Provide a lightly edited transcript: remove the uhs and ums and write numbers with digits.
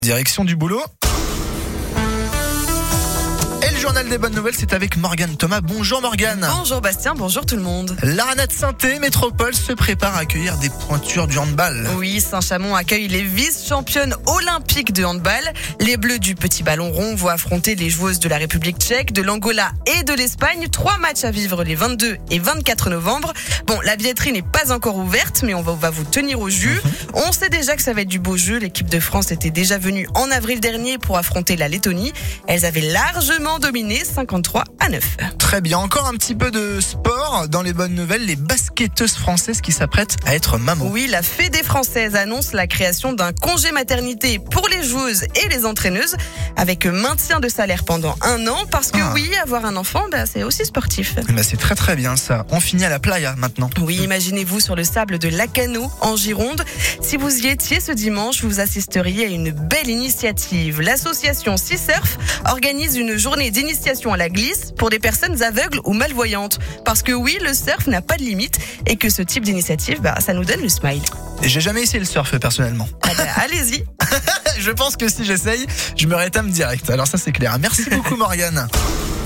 Direction du boulot. Et le journal des bonnes nouvelles, c'est avec Morgane Thomas. Bonjour Morgane. Bonjour Bastien, bonjour tout le monde. L'Arena de Saint-Étienne Métropole se prépare à accueillir des pointures du handball. Oui, Saint-Chamond accueille les vice-championnes olympiques de handball. Les Bleus du petit ballon rond vont affronter les joueuses de la République tchèque, de l'Angola et de l'Espagne. 3 matchs à vivre les 22 et 24 novembre. Bon, la billetterie n'est pas encore ouverte, mais on va vous tenir au jus. On sait déjà que ça va être du beau jeu. L'équipe de France était déjà venue en avril dernier pour affronter la Lettonie. Elles avaient largement dominé 53-9. Très bien, encore un petit peu de sport. Dans les bonnes nouvelles, les basketteuses françaises qui s'apprêtent à être mamans. Oui, la Fédé française annonce la création d'un congé maternité pour les joueuses et les entraîneuses avec maintien de salaire pendant 1 an parce que oui, avoir un enfant, c'est aussi sportif. C'est très très bien ça. On finit à la playa maintenant. Oui, imaginez-vous sur le sable de Lacano en Gironde. Si vous y étiez ce dimanche, vous assisteriez à une belle initiative. L'association Sea Surf organise une journée d'initiation à la glisse pour des personnes aveugles ou malvoyantes. Parce que oui, le surf n'a pas de limite et que ce type d'initiative, ça nous donne le smile. J'ai jamais essayé le surf personnellement. Allez-y. Je pense que si j'essaye, je me rétame direct. Alors ça c'est clair. Merci beaucoup Morgane.